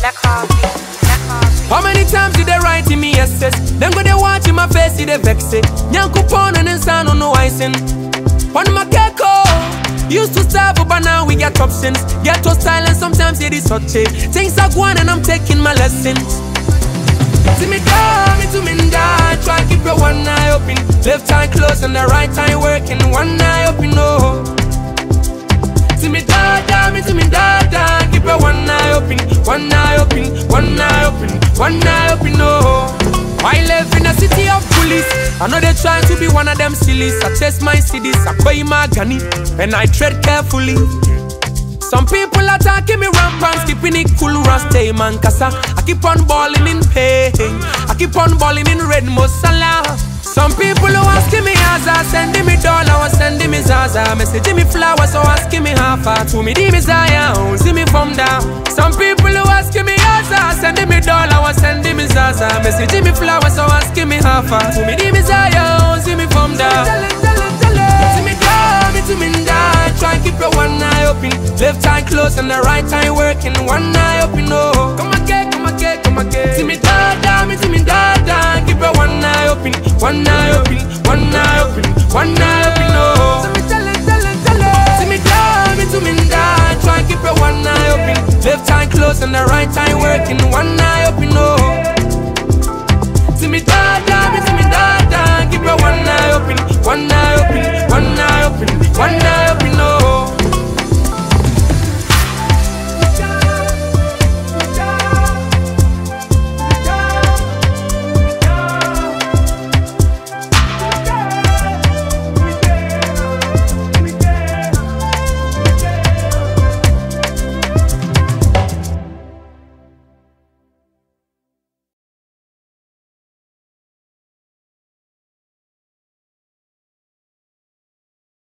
How many times did they write in me yes? Then go they watch in my face, see they vex it. Nyanku pon and sound on no icing. On my keko, used to starve, but now we get options. Get to silence, sometimes it is hot. Things are going and I'm taking my lessons. See me down, me to me die. Try keep your one eye open. Left eye closed and the right eye working. One eye open, no. See me down, me to me die. Keep your one eye open. One eye open, one eye open, one eye open, no. I live in a city of police. I know they trying to be one of them sillies. I test my cities, I buy my gunny, and I tread carefully. Some people attacking me rampant, keeping it cool, stay man, cause I keep on balling in pain. I keep on balling in red Mosala. Some people who asking me Aza, sending me dollar, or sending me Zaza. Messaging me flowers, or asking me half to me di Messiah, see me from down. Some people who asking me Aza, sending me dollar, or sending me Zaza. Messaging me flowers, or asking me half to me di Messiah, see me from down. See me down, me to me die. Try and keep your one eye open. Left eye closed and the right eye working. One eye open, no. Come again, come again, come again. See me die, me to me die. Keep your one eye open. One eye open, one eye open, one eye open, no. So me tell it. See me down, me to me die. Try and keep your one eye open. Left eye closed and the right eye working. One eye open, no. See me die, me to me die. Keep your one eye open, one eye open, one eye open, one eye open.